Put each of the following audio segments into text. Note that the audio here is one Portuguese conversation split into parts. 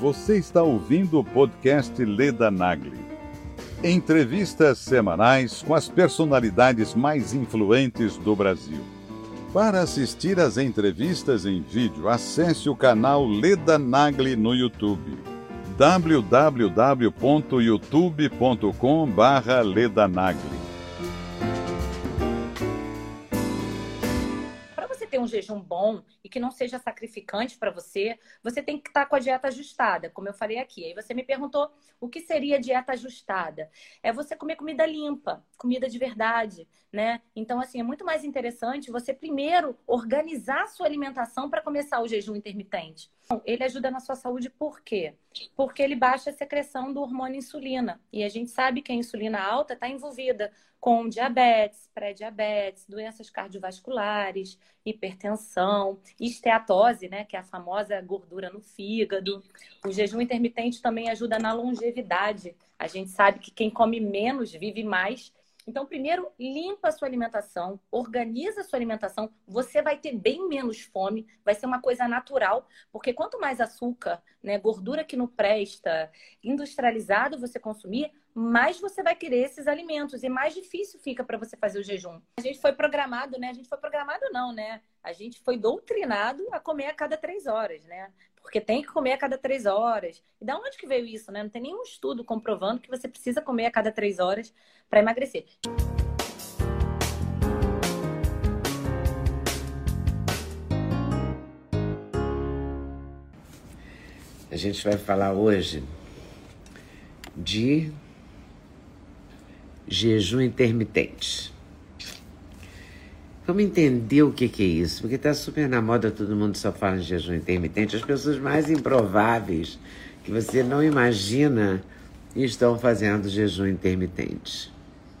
Você está ouvindo o podcast Leda Nagli. Entrevistas semanais com as personalidades mais influentes do Brasil. Para assistir às entrevistas em vídeo, acesse o canal Leda Nagli no YouTube. www.youtube.com/ledanagli. Ter um jejum bom e que não seja sacrificante para você, você tem que estar com a dieta ajustada, como eu falei aqui. Aí você me perguntou o que seria dieta ajustada. É você comer comida limpa, comida de verdade, né? Então, assim, é muito mais interessante você primeiro organizar a sua alimentação para começar o jejum intermitente. Ele ajuda na sua saúde por quê? Porque ele baixa a secreção do hormônio insulina. E a gente sabe que a insulina alta está envolvida com diabetes, pré-diabetes, doenças cardiovasculares, hipertensão, esteatose, né, que é a famosa gordura no fígado. O jejum intermitente também ajuda na longevidade. A gente sabe que quem come menos vive mais. Então, primeiro, limpa a sua alimentação, organiza a sua alimentação, você vai ter bem menos fome, vai ser uma coisa natural, porque quanto mais açúcar, né, gordura que não presta, industrializado você consumir, mais você vai querer esses alimentos e mais difícil fica para você fazer o jejum. A gente foi programado, né? A gente foi programado não, né? A gente foi doutrinado a comer a cada 3 horas, né? Porque tem que comer a cada 3 horas. E da onde que veio isso, né? Não tem nenhum estudo comprovando que você precisa comer a cada 3 horas para emagrecer. A gente vai falar hoje de jejum intermitente. Vamos entender o que é isso, porque está super na moda, todo mundo só fala em jejum intermitente. As pessoas mais improváveis que você não imagina estão fazendo jejum intermitente.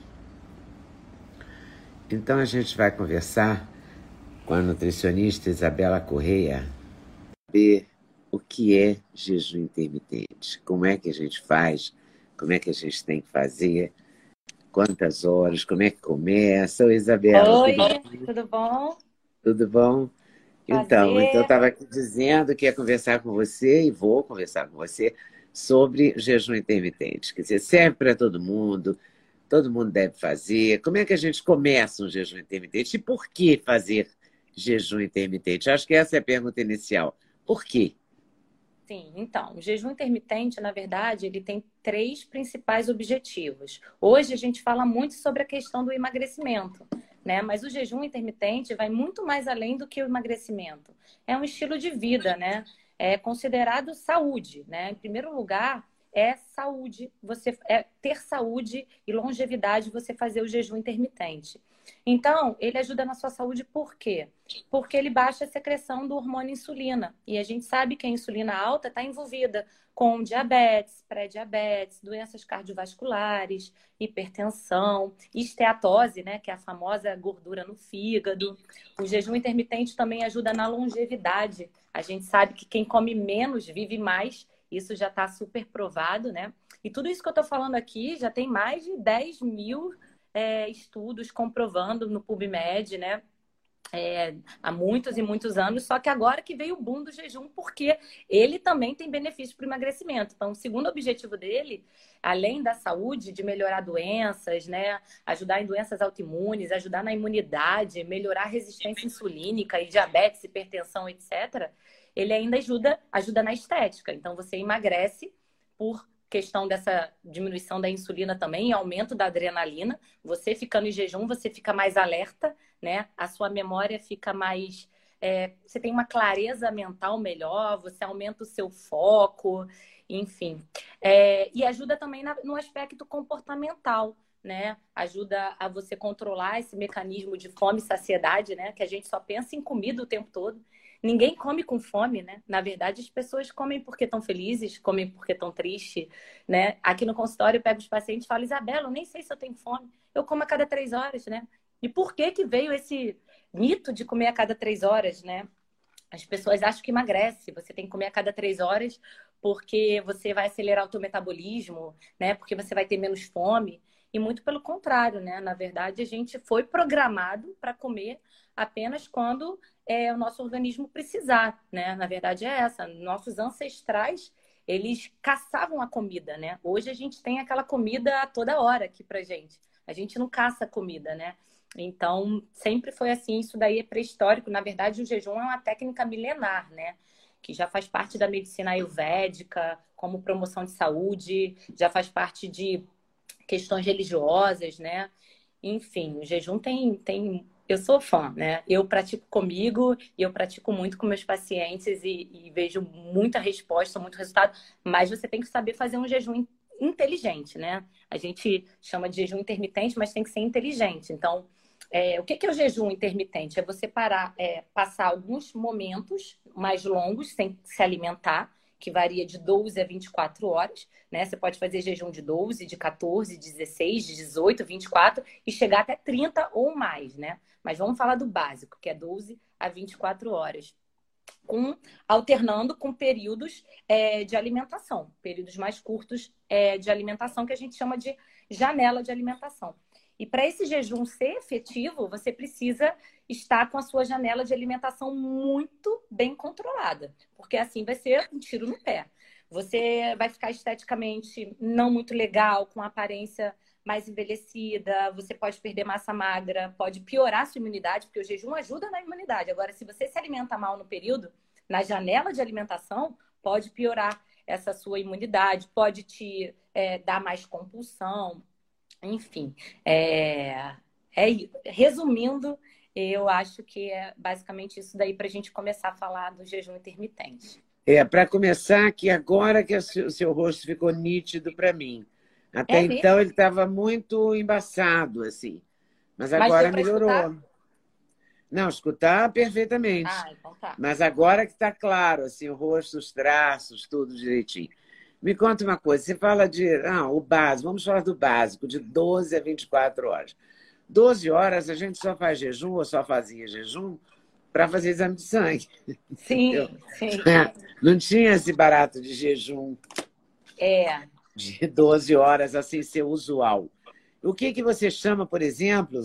Então a gente vai conversar com a nutricionista Isabela Correia, saber o que é jejum intermitente, como é que a gente faz, como é que a gente tem que fazer, quantas horas, como é que começa. Oi, Isabela. Oi, tudo bom? Tudo bom? Então eu estava aqui dizendo que ia conversar com você e vou conversar com você sobre jejum intermitente. Quer dizer, serve para todo mundo deve fazer. Como é que a gente começa um jejum intermitente? E por que fazer jejum intermitente? Acho que essa é a pergunta inicial. Por quê? Sim, então, o jejum intermitente, na verdade, ele tem 3 principais objetivos. Hoje a gente fala muito sobre a questão do emagrecimento, né? Mas o jejum intermitente vai muito mais além do que o emagrecimento. É um estilo de vida, né? É considerado saúde, né? Em primeiro lugar, é saúde, você ter saúde e longevidade você fazer o jejum intermitente. Então, ele ajuda na sua saúde por quê? Porque ele baixa a secreção do hormônio insulina. E a gente sabe que a insulina alta está envolvida com diabetes, pré-diabetes, doenças cardiovasculares, hipertensão, esteatose, né, que é a famosa gordura no fígado. O jejum intermitente também ajuda na longevidade. A gente sabe que quem come menos vive mais. Isso já está super provado, né? E tudo isso que eu estou falando aqui já tem mais de 10 mil estudos comprovando no PubMed, né? Há muitos e muitos anos, só que agora que veio o boom do jejum, porque ele também tem benefício para o emagrecimento. Então, o segundo objetivo dele, além da saúde, de melhorar doenças, né? Ajudar em doenças autoimunes, ajudar na imunidade, melhorar a resistência insulínica e diabetes, hipertensão, etc., ele ainda ajuda na estética. Então, você emagrece por questão dessa diminuição da insulina também e aumento da adrenalina. Você ficando em jejum, você fica mais alerta, né? A sua memória fica mais... você tem uma clareza mental melhor, você aumenta o seu foco, enfim. E ajuda também no aspecto comportamental, né? Ajuda a você controlar esse mecanismo de fome e saciedade, né? Que a gente só pensa em comida o tempo todo. Ninguém come com fome, né? Na verdade, as pessoas comem porque estão felizes, comem porque estão tristes, né? Aqui no consultório eu pego os pacientes e falo, Isabela, eu nem sei se eu tenho fome. Eu como a cada 3 horas, né? E por que veio esse mito de comer a cada 3 horas, né? As pessoas acham que emagrece. Você tem que comer a cada 3 horas porque você vai acelerar o teu metabolismo, né? Porque você vai ter menos fome. E muito pelo contrário, né? Na verdade, a gente foi programado para comer apenas quando o nosso organismo precisar, né? Na verdade é essa. Nossos ancestrais, eles caçavam a comida, né? Hoje a gente tem aquela comida a toda hora aqui pra gente. A gente não caça comida, né? Então, sempre foi assim. Isso daí é pré-histórico. Na verdade, o jejum é uma técnica milenar, né? Que já faz parte da medicina ayurvédica, como promoção de saúde, já faz parte de questões religiosas, né? Enfim, o jejum tem... Eu sou fã, né? Eu pratico comigo e eu pratico muito com meus pacientes e vejo muita resposta, muito resultado, mas você tem que saber fazer um jejum inteligente, né? A gente chama de jejum intermitente, mas tem que ser inteligente. Então, o que é o jejum intermitente? É você passar alguns momentos mais longos sem se alimentar, que varia de 12 a 24 horas, né? Você pode fazer jejum de 12, de 14, 16, de 18, 24 e chegar até 30 ou mais, né? Mas vamos falar do básico, que é 12 a 24 horas. Alternando com períodos de alimentação, períodos mais curtos de alimentação, que a gente chama de janela de alimentação. E para esse jejum ser efetivo, você precisa estar com a sua janela de alimentação muito bem controlada, porque assim vai ser um tiro no pé. Você vai ficar esteticamente não muito legal, com a aparência mais envelhecida, você pode perder massa magra, pode piorar a sua imunidade, porque o jejum ajuda na imunidade. Agora, se você se alimenta mal no período, na janela de alimentação, pode piorar essa sua imunidade, pode te dar mais compulsão, enfim. Resumindo, eu acho que é basicamente isso daí para a gente começar a falar do jejum intermitente. Para começar, que agora que o seu rosto ficou nítido para mim. Até então ele estava muito embaçado, assim. Mas agora melhorou. Escutar? Não, escutar perfeitamente. Então tá. Mas agora que está claro, assim, o rosto, os traços, tudo direitinho. Me conta uma coisa, você fala de o básico, vamos falar do básico, de 12 a 24 horas. 12 horas a gente só faz jejum, ou só fazia jejum, para fazer exame de sangue. Sim, sim. Não tinha esse barato de jejum de 12 horas, assim, ser usual. O que você chama, por exemplo,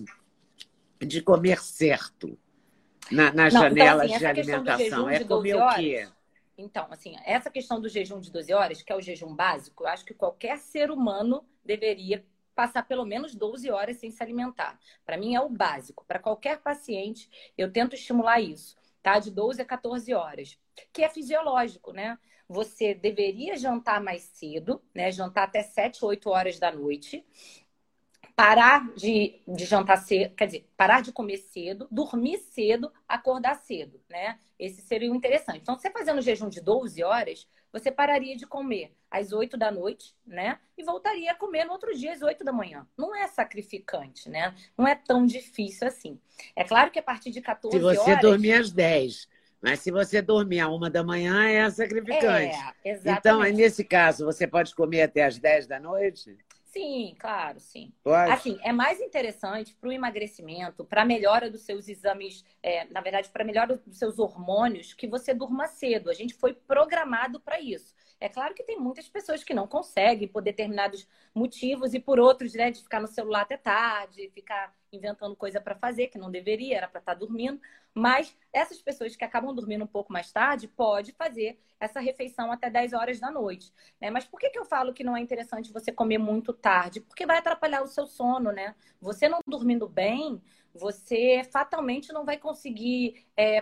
de comer certo nas janelas de alimentação? É comer o quê? Então, assim, essa questão do jejum de 12 horas, que é o jejum básico, eu acho que qualquer ser humano deveria passar pelo menos 12 horas sem se alimentar. Para mim é o básico. Para qualquer paciente, eu tento estimular isso, tá? De 12 a 14 horas, que é fisiológico, né? Você deveria jantar mais cedo, né? Jantar até 7, 8 horas da noite. Parar de jantar cedo, quer dizer, parar de comer cedo, dormir cedo, acordar cedo, né? Esse seria o interessante. Então, você fazendo jejum de 12 horas, você pararia de comer às 8 da noite, né? E voltaria a comer no outro dia às 8 da manhã. Não é sacrificante, né? Não é tão difícil assim. É claro que a partir de 14 horas... Se você dormir às 10, mas se você dormir à 1 da manhã, é sacrificante. Exatamente. Então, nesse caso, você pode comer até às 10 da noite? Sim, claro, sim. Pode? Assim, é mais interessante para o emagrecimento, para a melhora dos seus exames, na verdade, para a melhora dos seus hormônios, que você durma cedo. A gente foi programado para isso. É claro que tem muitas pessoas que não conseguem, por determinados motivos, e por outros, né, de ficar no celular até tarde, ficar inventando coisa para fazer, que não deveria, era para estar dormindo. Mas essas pessoas que acabam dormindo um pouco mais tarde, pode fazer essa refeição até 10 horas da noite, né? Mas por que eu falo que não é interessante você comer muito tarde? Porque vai atrapalhar o seu sono, né? Você não dormindo bem, você fatalmente não vai conseguir,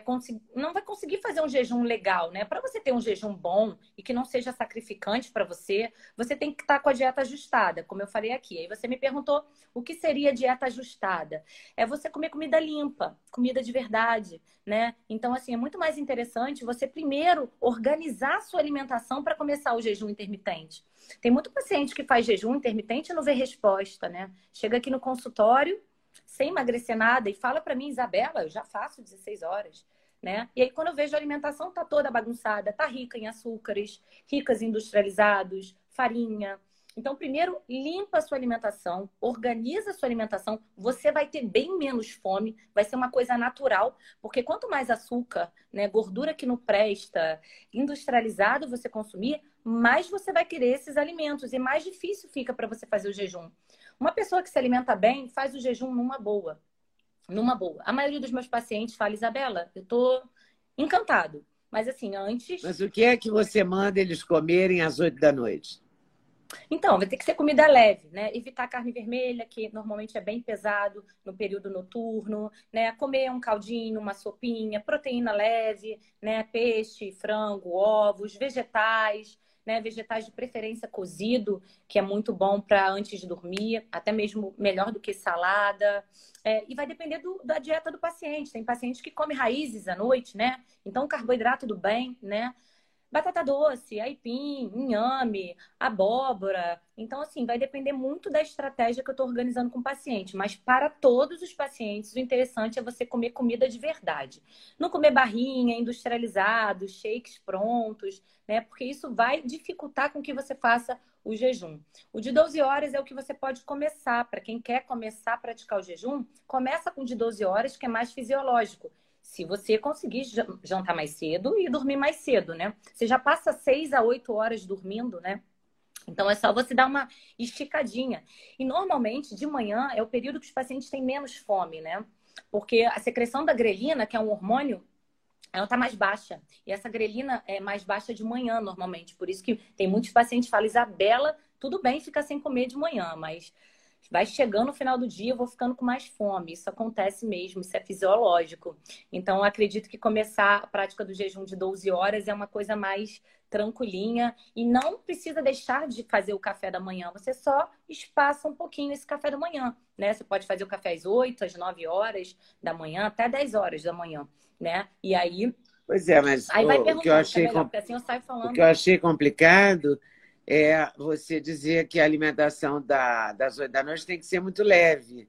não vai conseguir fazer um jejum legal, né? Para você ter um jejum bom e que não seja sacrificante para você, você tem que estar com a dieta ajustada, como eu falei aqui. Aí você me perguntou o que seria dieta ajustada. É você comer comida limpa, comida de verdade, né? Então, assim, é muito mais interessante você primeiro organizar a sua alimentação para começar o jejum intermitente. Tem muito paciente que faz jejum intermitente e não vê resposta, né? Chega aqui no consultório sem emagrecer nada e fala para mim, Isabela, eu já faço 16 horas, né? E aí quando eu vejo a alimentação tá toda bagunçada, tá rica em açúcares, ricas em industrializados, farinha. Então, primeiro, limpa a sua alimentação, organiza a sua alimentação, você vai ter bem menos fome, vai ser uma coisa natural, porque quanto mais açúcar, né, gordura que não presta, industrializado você consumir, mais você vai querer esses alimentos e mais difícil fica para você fazer o jejum. Uma pessoa que se alimenta bem faz o jejum numa boa. Numa boa. A maioria dos meus pacientes fala, Isabela, eu tô encantado. Mas assim, antes... Mas o que é que você manda eles comerem às 8 da noite? Então, vai ter que ser comida leve, né? Evitar carne vermelha, que normalmente é bem pesado no período noturno, né? Comer um caldinho, uma sopinha, proteína leve, né? Peixe, frango, ovos, vegetais, né? Vegetais de preferência cozido, que é muito bom para antes de dormir, até mesmo melhor do que salada. E vai depender da dieta do paciente. Tem paciente que come raízes à noite, né? Então, carboidrato do bem, né? Batata doce, aipim, inhame, abóbora. Então, assim, vai depender muito da estratégia que eu estou organizando com o paciente. Mas para todos os pacientes, o interessante é você comer comida de verdade. Não comer barrinha, industrializado, shakes prontos, né? Porque isso vai dificultar com que você faça o jejum. O de 12 horas é o que você pode começar. Para quem quer começar a praticar o jejum, começa com o de 12 horas, que é mais fisiológico. Se você conseguir jantar mais cedo e dormir mais cedo, né? Você já passa 6 a 8 horas dormindo, né? Então é só você dar uma esticadinha. E normalmente, de manhã, é o período que os pacientes têm menos fome, né? Porque a secreção da grelina, que é um hormônio, ela tá mais baixa. E essa grelina é mais baixa de manhã, normalmente. Por isso que tem muitos pacientes que falam, Isabela, tudo bem ficar sem comer de manhã, mas vai chegando no final do dia, eu vou ficando com mais fome. Isso acontece mesmo, isso é fisiológico. Então, eu acredito que começar a prática do jejum de 12 horas é uma coisa mais tranquilinha e não precisa deixar de fazer o café da manhã. Você só espaça um pouquinho esse café da manhã, né? Você pode fazer o café às 8, às 9 horas da manhã, até 10 horas da manhã, né? E aí... Pois é, mas Aí vai o que eu perguntando se é achei, melhor, porque assim eu saio o falando. que eu achei complicado é você dizer que a alimentação das 8 da noite tem que ser muito leve.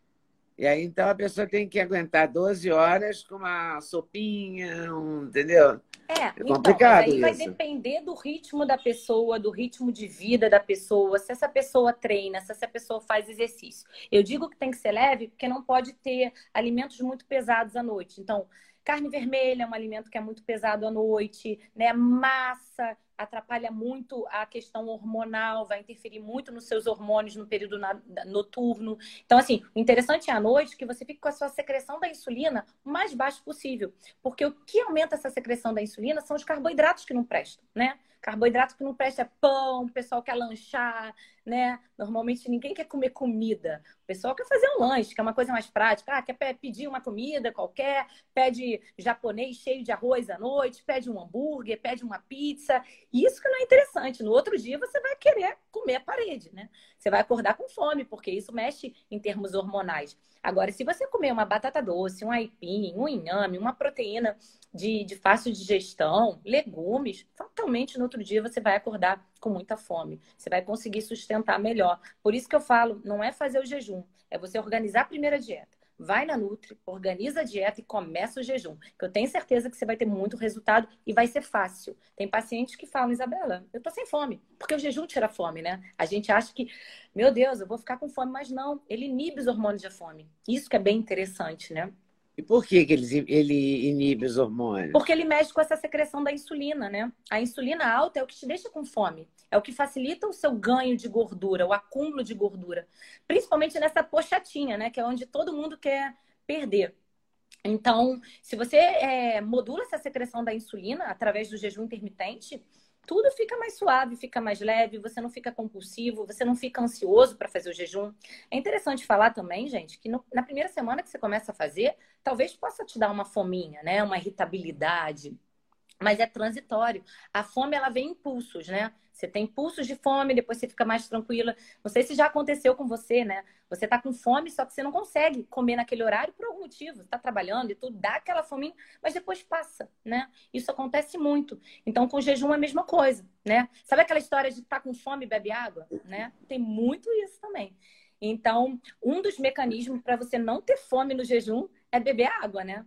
E aí, então, a pessoa tem que aguentar 12 horas com uma sopinha, entendeu? É Então, mas complicado aí vai isso. depender do ritmo da pessoa, do ritmo de vida da pessoa, se essa pessoa treina, se essa pessoa faz exercício. Eu digo que tem que ser leve porque não pode ter alimentos muito pesados à noite. Então, carne vermelha é um alimento que é muito pesado à noite, né? Massa atrapalha muito a questão hormonal, vai interferir muito nos seus hormônios no período noturno. Então, assim, o interessante é à noite que você fique com a sua secreção da insulina o mais baixo possível. Porque o que aumenta essa secreção da insulina são os carboidratos que não prestam, né? Carboidrato que não presta é pão, o pessoal quer lanchar, né? Normalmente ninguém quer comer comida. O pessoal quer fazer um lanche, que é uma coisa mais prática. Quer pedir uma comida qualquer, pede japonês cheio de arroz à noite, pede um hambúrguer, pede uma pizza. Isso que não é interessante. No outro dia você vai querer comer a parede, né? Você vai acordar com fome, porque isso mexe em termos hormonais. Agora, se você comer uma batata doce, um aipim, um inhame, uma proteína de fácil digestão, legumes, fatalmente no outro dia você vai acordar com muita fome. Você vai conseguir sustentar melhor. Por isso que eu falo, não é fazer o jejum, é você organizar a primeira dieta. Vai na Nutri, organiza a dieta e começa o jejum. Que eu tenho certeza que você vai ter muito resultado e vai ser fácil. Tem pacientes que falam, Isabela, eu tô sem fome. Porque o jejum tira a fome, né? A gente acha que, meu Deus, eu vou ficar com fome, mas não. Ele inibe os hormônios da fome. Isso que é bem interessante, né? E por que ele inibe os hormônios? Porque ele mexe com essa secreção da insulina, né? A insulina alta é o que te deixa com fome. É o que facilita o seu ganho de gordura, o acúmulo de gordura. Principalmente nessa pochatinha, né? Que é onde todo mundo quer perder. Então, se você modula essa secreção da insulina através do jejum intermitente, tudo fica mais suave, fica mais leve, você não fica compulsivo, você não fica ansioso para fazer o jejum. É interessante falar também, gente, que na primeira semana que você começa a fazer, talvez possa te dar uma fominha, né? Uma irritabilidade. Mas é transitório. A fome, ela vem em impulsos, né? Você tem impulsos de fome, depois você fica mais tranquila. Não sei se já aconteceu com você, né? Você tá com fome, só que você não consegue comer naquele horário por algum motivo. Você tá trabalhando e tudo, dá aquela fominha, mas depois passa, né? Isso acontece muito. Então, com o jejum é a mesma coisa, né? Sabe aquela história de estar com fome e bebe água, né? Tem muito isso também. Então, um dos mecanismos para você não ter fome no jejum é beber água, né?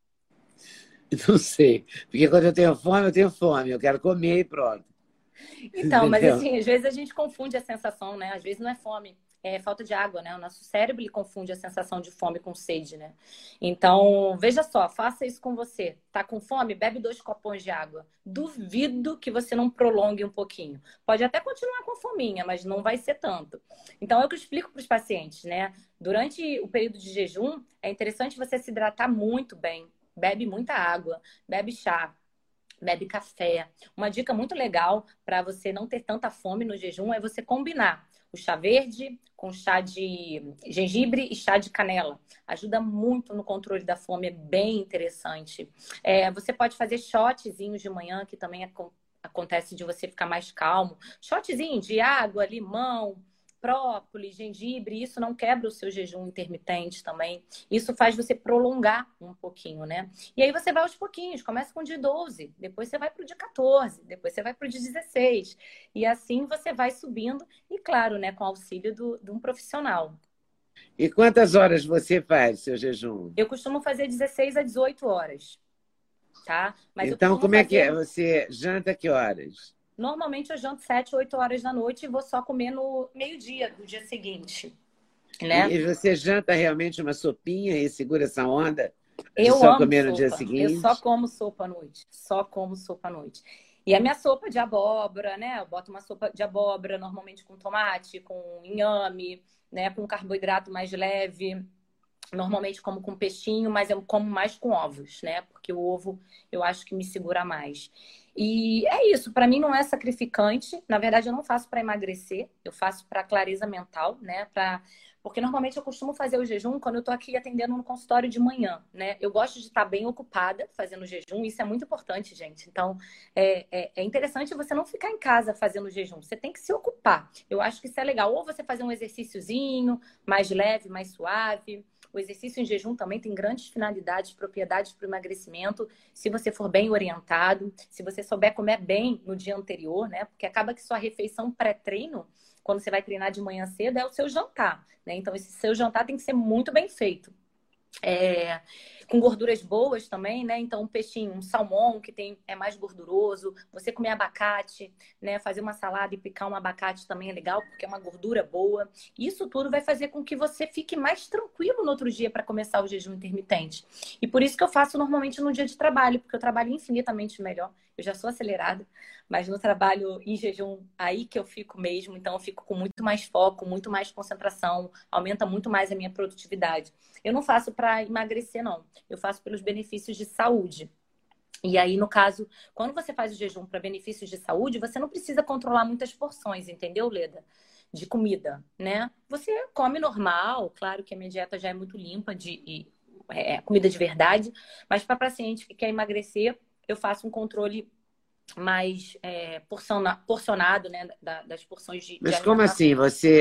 Não sei. Porque quando eu tenho fome, eu tenho fome. Eu quero comer e pronto. Então, mas Entendeu? assim, às vezes a gente confunde a sensação, né? Às vezes não é fome, é falta de água, né? O nosso cérebro ele confunde a sensação de fome com sede, né? Então, veja só, faça isso com você. Tá com fome? Bebe 2 copões de água. Duvido que você não prolongue um pouquinho. Pode até continuar com fominha, mas não vai ser tanto. Então, é o que eu explico para os pacientes, né? Durante o período de jejum, é interessante você se hidratar muito bem. Bebe muita água, bebe chá. bebe café. Uma dica muito legal para você não ter tanta fome no jejum é você combinar o chá verde com chá de gengibre e chá de canela. Ajuda muito no controle da fome, é bem interessante. Você pode fazer shotzinhos de manhã, que também acontece de você ficar mais calmo. Shotzinho de água, limão, própolis, gengibre, isso não quebra o seu jejum intermitente também. Isso faz você prolongar um pouquinho, né? E aí você vai aos pouquinhos, começa com o dia 12, depois você vai para o dia 14, depois você vai para o dia 16. E assim você vai subindo, e claro, né, com auxílio de um profissional. E quantas horas você faz seu jejum? Eu costumo fazer 16 a 18 horas, tá? Mas então, como é que é? Você janta que horas? Normalmente eu janto 7, 8 horas da noite e vou só comer no meio-dia do dia seguinte, né? E você janta realmente uma sopinha e segura essa onda? Eu só amo comer sopa. No dia seguinte? Eu só como sopa à noite. Só como sopa à noite. E a minha sopa de abóbora, né? Eu boto uma sopa de abóbora, normalmente com tomate, com inhame, né? Com carboidrato mais leve. Normalmente como com peixinho, mas eu como mais com ovos, né? Porque o ovo eu acho que me segura mais. E é isso, para mim não é sacrificante. Na verdade, eu não faço para emagrecer, eu faço para clareza mental, né? Porque normalmente eu costumo fazer o jejum quando eu tô aqui atendendo no consultório de manhã, né? Eu gosto de estar bem ocupada fazendo jejum, isso é muito importante, gente. Então, é interessante você não ficar em casa fazendo jejum, você tem que se ocupar. Eu acho que isso é legal. Ou você fazer um exercíciozinho mais leve, mais suave. O exercício em jejum também tem grandes finalidades, propriedades para o emagrecimento, se você for bem orientado, se você souber comer bem no dia anterior, né? Porque acaba que sua refeição pré-treino, quando você vai treinar de manhã cedo, é o seu jantar, né? Então, esse seu jantar tem que ser muito bem feito. Com gorduras boas também, né? Então, um peixinho, um salmão que é mais gorduroso, você comer abacate, né? Fazer uma salada e picar um abacate também é legal, porque é uma gordura boa. Isso tudo vai fazer com que você fique mais tranquilo no outro dia para começar o jejum intermitente. E por isso que eu faço normalmente no dia de trabalho, porque eu trabalho infinitamente melhor. Eu já sou acelerada, mas no trabalho em jejum, aí que eu fico mesmo. Então, eu fico com muito mais foco, muito mais concentração, aumenta muito mais a minha produtividade. Eu não faço para emagrecer, não. Eu faço pelos benefícios de saúde. E aí, no caso, quando você faz o jejum para benefícios de saúde, você não precisa controlar muitas porções, entendeu, Leda? De comida, né? Você come normal, claro que a minha dieta já é muito limpa de comida de verdade, mas para paciente que quer emagrecer, eu faço um controle mais porcionado, né? Das porções de Mas como assim?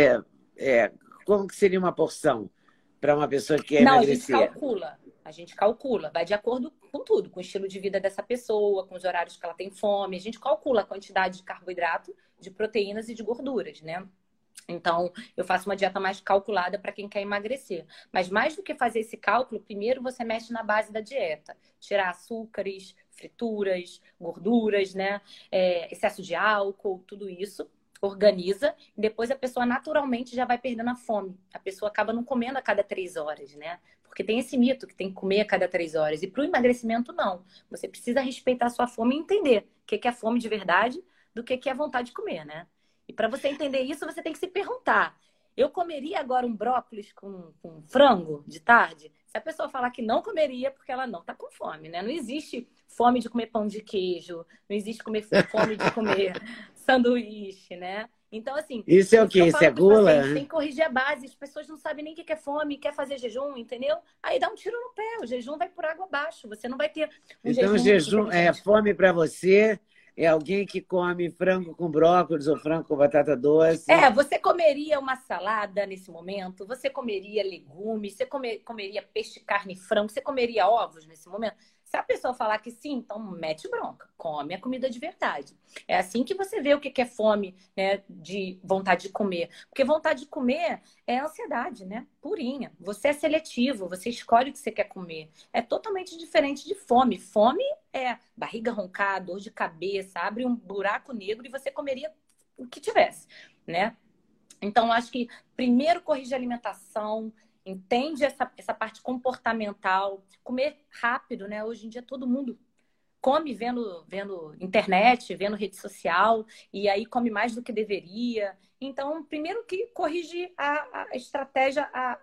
Como que seria uma porção para uma pessoa que quer Não, emagrecer? A gente calcula, vai de acordo com tudo, com o estilo de vida dessa pessoa, com os horários que ela tem fome. A gente calcula a quantidade de carboidrato, de proteínas e de gorduras, né? Então, eu faço uma dieta mais calculada para quem quer emagrecer. Mas mais do que fazer esse cálculo, primeiro você mexe na base da dieta. Tirar açúcares, frituras, gorduras, né? Excesso de álcool, tudo isso. Organiza. E depois a pessoa naturalmente já vai perdendo a fome. A pessoa acaba não comendo a cada 3 horas, né? Porque tem esse mito que tem que comer a cada 3 horas. E para o emagrecimento, não. Você precisa respeitar a sua fome e entender o que é fome de verdade do que é vontade de comer, né? E para você entender isso, você tem que se perguntar: eu comeria agora um brócolis com frango de tarde? Se a pessoa falar que não comeria, porque ela não está com fome, né? Não existe fome de comer pão de queijo, não existe fome de comer sanduíche, né? Então, assim... Isso é o quê? Isso é gula? Tem que corrigir a base. As pessoas não sabem nem o que é fome, quer fazer jejum, entendeu? Aí dá um tiro no pé. O jejum vai por água abaixo. Você não vai ter um jejum. Então, o jejum é fome para você... É alguém que come frango com brócolis ou frango com batata doce. Você comeria uma salada nesse momento? Você comeria legumes? Você comeria peixe, carne, frango? Você comeria ovos nesse momento? Se a pessoa falar que sim, então mete bronca. Come a comida de verdade. É assim que você vê o que é fome, né, de vontade de comer. Porque vontade de comer é ansiedade, né? Purinha. Você é seletivo, você escolhe o que você quer comer. É totalmente diferente de fome. Fome é barriga roncar, dor de cabeça, abre um buraco negro e você comeria o que tivesse, né? Então, acho que primeiro corrige a alimentação, entende essa parte comportamental, comer rápido, né? Hoje em dia todo mundo come vendo internet, vendo rede social, e aí come mais do que deveria. Então, primeiro que corrige a estratégia,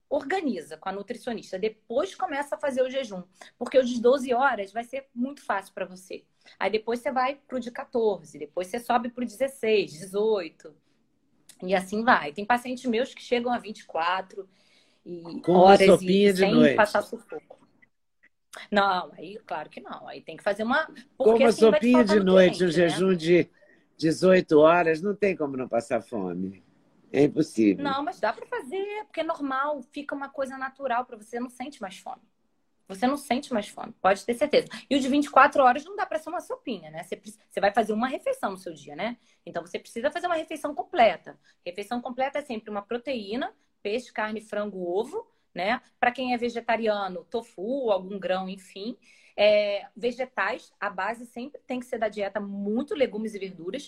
organiza com a nutricionista. Depois começa a fazer o jejum. Porque o de 12 horas vai ser muito fácil para você. Aí depois você vai pro de 14, depois você sobe pro 16, 18. E assim vai. Tem pacientes meus que chegam a 24 e Com uma horas sopinha e de sem noite. passar sufoco. Não, aí claro que não. Aí tem que fazer uma... Com Porque uma assim vai te sopinha faltar de noite, um nutriente, né? jejum de 18 horas, não tem como não passar fome. É impossível. Não, mas dá para fazer, porque é normal, fica uma coisa natural para você, não sente mais fome. Você não sente mais fome, pode ter certeza. E o de 24 horas não dá para ser uma sopinha, né? Você vai fazer uma refeição no seu dia, né? Então você precisa fazer uma refeição completa. Refeição completa é sempre uma proteína, peixe, carne, frango, ovo, né? Para quem é vegetariano, tofu, algum grão, enfim. Vegetais, a base sempre tem que ser da dieta muito legumes e verduras.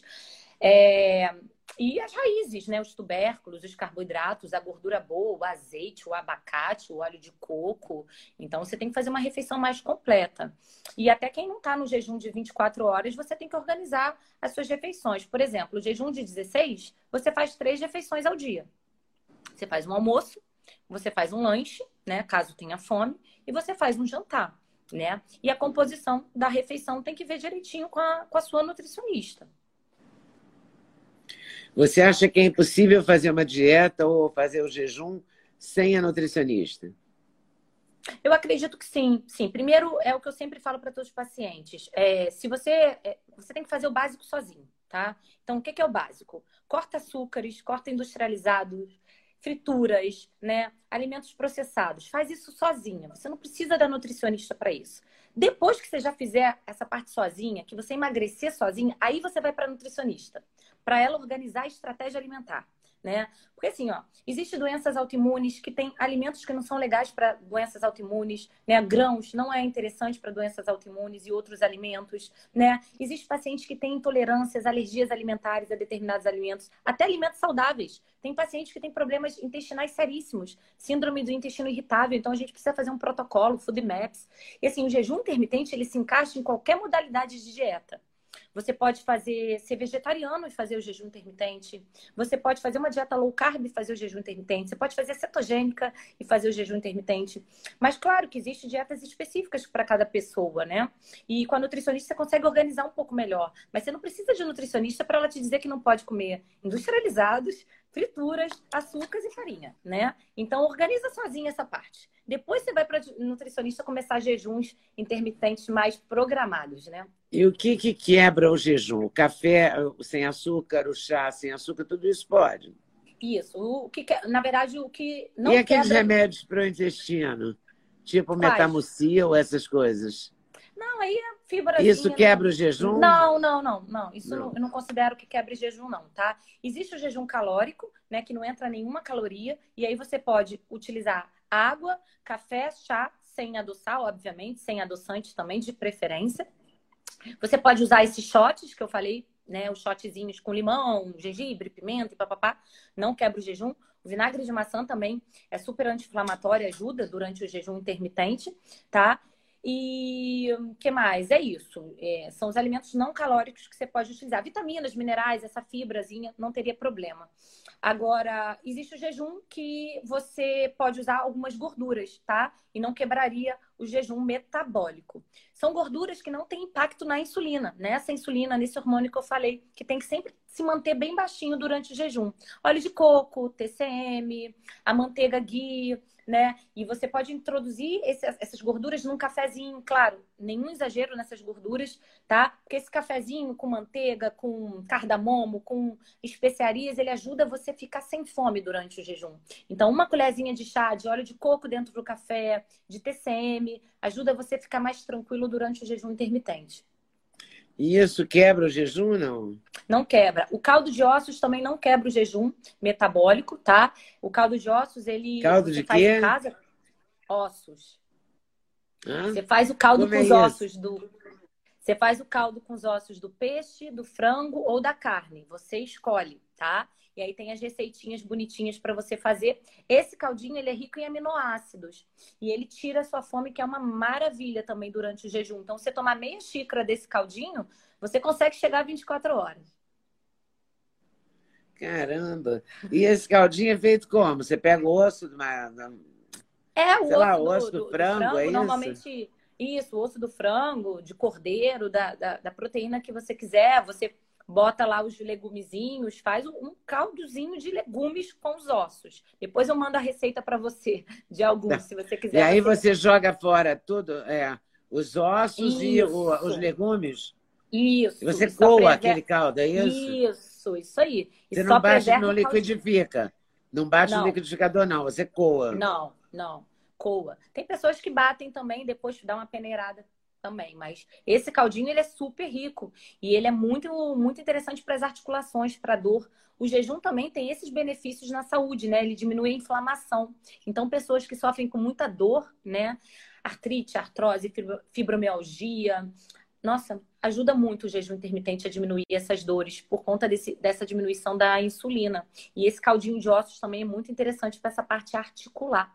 E as raízes, né? Os tubérculos, os carboidratos, a gordura boa, o azeite, o abacate, o óleo de coco. Então, você tem que fazer uma refeição mais completa. E até quem não está no jejum de 24 horas, você tem que organizar as suas refeições. Por exemplo, o jejum de 16, você faz 3 refeições ao dia. Você faz um almoço, você faz um lanche, né? Caso tenha fome, e você faz um jantar, né? E a composição da refeição tem que ver direitinho com a sua nutricionista. Você acha que é impossível fazer uma dieta ou fazer o jejum sem a nutricionista? Eu acredito que sim. Sim, primeiro é o que eu sempre falo para todos os pacientes. Se você tem que fazer o básico sozinho, tá? Então, o que é o básico? Corta açúcares, corta industrializados, frituras, né? Alimentos processados. Faz isso sozinha. Você não precisa da nutricionista para isso. Depois que você já fizer essa parte sozinha, que você emagrecer sozinha, aí você vai para a nutricionista, para ela organizar a estratégia alimentar, né? Porque assim, ó, existem doenças autoimunes que têm alimentos que não são legais para doenças autoimunes, né? Grãos não é interessante para doenças autoimunes e outros alimentos, né? Existem pacientes que têm intolerâncias, alergias alimentares a determinados alimentos, até alimentos saudáveis. Tem pacientes que têm problemas intestinais seríssimos, síndrome do intestino irritável, então a gente precisa fazer um protocolo, food maps. E assim, o jejum intermitente, ele se encaixa em qualquer modalidade de dieta. Você pode ser vegetariano e fazer o jejum intermitente. Você pode fazer uma dieta low carb e fazer o jejum intermitente. Você pode fazer cetogênica e fazer o jejum intermitente. Mas claro que existem dietas específicas para cada pessoa, né? E com a nutricionista você consegue organizar um pouco melhor. Mas você não precisa de nutricionista para ela te dizer que não pode comer industrializados, frituras, açúcares e farinha, né? Então organiza sozinha essa parte. Depois você vai para nutricionista começar jejuns intermitentes mais programados, né? E o que quebra o jejum? O café sem açúcar, o chá sem açúcar, tudo isso pode? Isso. Na verdade, o que não E aqueles quebra... remédios para o intestino? Tipo Quais? Metamucil, essas coisas? Não, aí é fibrazinha. Isso quebra o jejum? Não. Isso Não. eu não considero que quebre jejum, não, tá? Existe o jejum calórico, né? Que não entra nenhuma caloria. E aí você pode utilizar água, café, chá, sem adoçar, obviamente, sem adoçante também, de preferência. Você pode usar esses shots que eu falei, né? Os shotzinhos com limão, gengibre, pimenta e papapá. Não quebra o jejum. O vinagre de maçã também é super anti-inflamatório, ajuda durante o jejum intermitente, tá? E o que mais? É isso. São os alimentos não calóricos que você pode utilizar. Vitaminas, minerais, essa fibrazinha, não teria problema. Agora, existe o jejum que você pode usar algumas gorduras, tá? E não quebraria o jejum metabólico. São gorduras que não têm impacto na insulina, né? Essa insulina, nesse hormônio que eu falei, que tem que sempre se manter bem baixinho durante o jejum. Óleo de coco, TCM, a manteiga ghee, né? E você pode introduzir essas gorduras num cafezinho, claro, nenhum exagero nessas gorduras, tá? Porque esse cafezinho com manteiga, com cardamomo, com especiarias, ele ajuda você a ficar sem fome durante o jejum. Então, uma colherzinha de chá de óleo de coco dentro do café, de TCM, ajuda você a ficar mais tranquilo durante o jejum intermitente. E isso quebra o jejum, não? Não quebra. O caldo de ossos também não quebra o jejum metabólico, tá? O caldo de ossos, Caldo você de faz quê? em casa. Ossos. Hã? Você faz o caldo Como com é os isso? ossos do... Você faz o caldo com os ossos do peixe, do frango ou da carne. Você escolhe, tá? E aí tem as receitinhas bonitinhas para você fazer. Esse caldinho, ele é rico em aminoácidos. E ele tira a sua fome, que é uma maravilha também durante o jejum. Então, você tomar meia xícara desse caldinho, você consegue chegar a 24 horas. Caramba! E esse caldinho é feito como? Você pega o osso de uma, É, o sei lá, osso o osso do do frango, é frango, isso? normalmente, isso, o osso do frango, de cordeiro, da proteína que você quiser, você bota lá os legumezinhos, faz um caldozinho de legumes com os ossos. Depois eu mando a receita para você de alguns, se você E quiser, aí você... você joga fora tudo, os ossos e os Isso, legumes, e isso, você e só coa aquele preserva... caldo, é isso? Isso aí. E Você só não bate, preserva não o caldinho. liquidifica. Não bate no Não, liquidificador, não. Você coa. não. Coa. Tem pessoas que batem também, depois dá uma peneirada também, mas esse caldinho ele é super rico e ele é muito interessante para as articulações, para dor. O jejum também tem esses benefícios na saúde, né? Ele diminui a inflamação. Então, pessoas que sofrem com muita dor, né? Artrite, artrose, fibromialgia, nossa, ajuda muito o jejum intermitente a diminuir essas dores por conta dessa diminuição da insulina. E esse caldinho de ossos também é muito interessante para essa parte articular.